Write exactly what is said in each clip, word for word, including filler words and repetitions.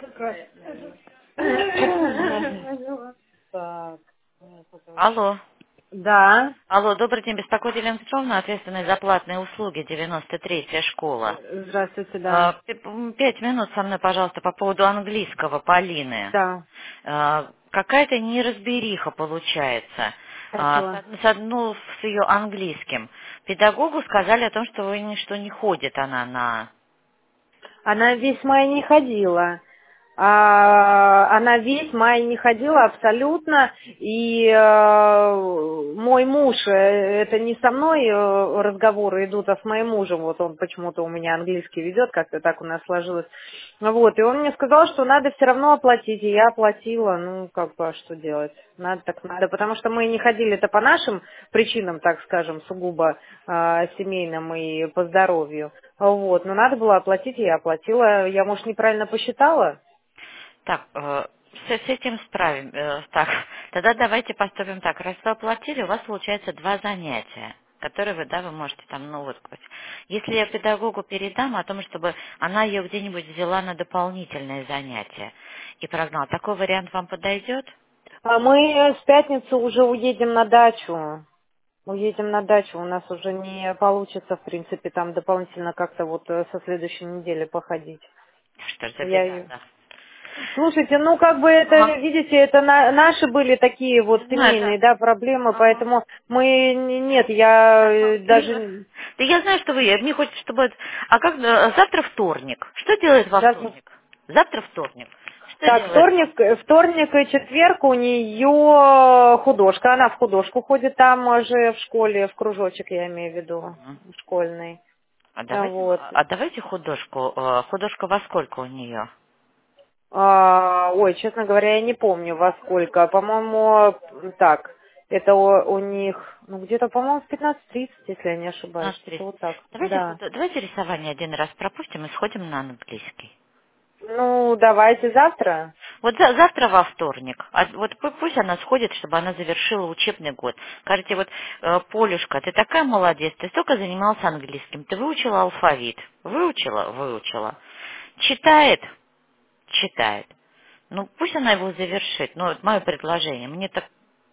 Так. Алло. Да. Алло, добрый день, беспокоит Елена Петровна, ответственная за платные услуги, девяносто третья школа. Здравствуйте, да. Э, п- м, Пять минут со мной, пожалуйста, по поводу английского, Полины. Да. Э, Какая-то неразбериха получается. А А, С чего? од- с одну с ее английским. Педагогу сказали о том, что вы ничто не ходит она на... Она весь май не ходила. А, она весь май не ходила абсолютно. И э, мой муж, э, это не со мной э, разговоры идут, а с моим мужем. Вот он почему-то у меня английский ведет, как-то так у нас сложилось. Вот, и он мне сказал, что надо все равно оплатить, и я оплатила. Ну, как бы, а что делать? Надо так надо, потому что мы не ходили это по нашим причинам, так скажем, сугубо э, семейным и по здоровью. Вот, но надо было оплатить, и я оплатила. Я, может, неправильно посчитала? Так, э, с, с этим справим. э, Так, тогда давайте поступим так. Раз вы оплатили, у вас получается два занятия, которые вы, да, вы можете там, ну вот, если я педагогу передам о том, чтобы она ее где-нибудь взяла на дополнительные занятия и прогнала, такой вариант вам подойдет? А мы с пятницы уже уедем на дачу. Уедем на дачу. У нас уже не получится, в принципе, там дополнительно как-то вот э, со следующей недели походить. Что ж за Я беда, ее... да. Слушайте, ну как бы это, Ага. видите, это на- наши были такие вот Я знаю, семейные, да. да, проблемы, Ага. поэтому мы, н- нет, я Так, ну, э, пере- даже Да я знаю, что вы, мне хочется, чтобы... это- А как э, завтра вторник? Что делает во завтра. вторник? Завтра вторник. Что Так, делает? вторник, э, вторник и четверг у нее художка, она в художку ходит там же в школе, в кружочек я имею в виду, Мгм. школьный. А давайте, Вот. а давайте художку. э, Художка во сколько у нее? А, ой, честно говоря, я не помню во сколько. По-моему, так, это у, у них, ну где-то, по-моему, в пятнадцать тридцать, если я не ошибаюсь. пятнадцать Что-то тридцать. вот так. Давайте, Да. худ- давайте рисование один раз пропустим и сходим на английский. Ну, давайте завтра. Вот за- завтра во вторник. А вот пу- пусть она сходит, чтобы она завершила учебный год. Скажите, вот, э, Полюшка, ты такая молодец, ты столько занимался английским, ты выучила алфавит. Выучила? Выучила. Читает? Читает. Ну, пусть она его завершит. Ну, это мое предложение. Мне так...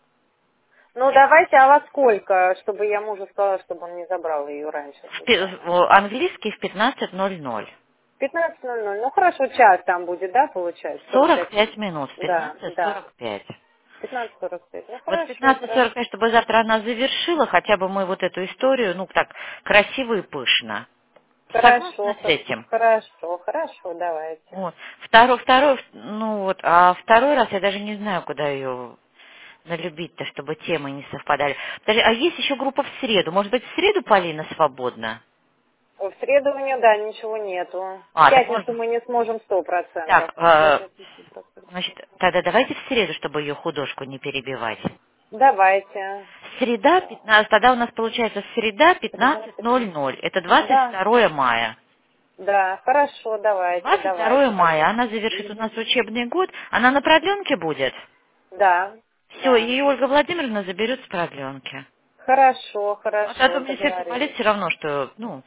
Ну, давайте, а во сколько, чтобы я мужу сказала, чтобы он не забрал ее раньше в пе- случайно. в- Английский в пятнадцать ноль ноль. пятнадцать ноль ноль. Ну, хорошо, час там будет, да, получается? сорок сорок пять минут. пять минут. В Да, пятнадцать да. сорок пять. пятнадцать сорок пять. Ну, Вот в хорошо, пятнадцать сорок хорошо. пять, чтобы завтра она завершила, хотя бы мы вот эту историю, ну, так, красиво и пышно. Хорошо, Согласна с х- этим? хорошо, хорошо, давайте. Вот. Второй, второй, ну вот, а второй раз я даже не знаю, куда ее налюбить-то, чтобы темы не совпадали. Подожди, а есть еще группа в среду? Может быть, в среду Полина свободна? В среду у нее, да, ничего нету. В А, так пятницу можно. мы не сможем сто процентов. Так, э, Пятницу сто процентов. значит, тогда давайте в среду, чтобы ее художку не перебивать. Давайте. Среда, Да. пятнадцать, тогда у нас получается среда Среда, пятнадцать ноль пятнадцать. ноль. Это двадцать Да, второе мая. да, хорошо, давайте, двадцать второе давайте мая. тогда. Она завершит у Мгм. нас учебный год. Она на продленке будет? Да, Все, да. и Ольга Владимировна заберет с продленки. Хорошо, А то а то хорошо, мне сердце болит договорились. все равно, что, ну,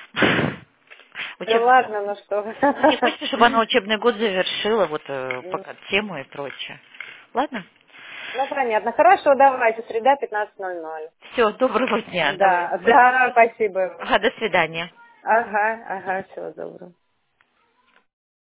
Да учебный год. ладно, ну что вы. Ну, мне хочется, чтобы она учебный год завершила, вот, э, М, пока тему и прочее. Ладно? Ну, понятно. Хорошо, давайте, среда пятнадцать ноль ноль. Все, доброго дня. Давай. Да, да, спасибо. Ага, до свидания. Ага, ага, всего доброго.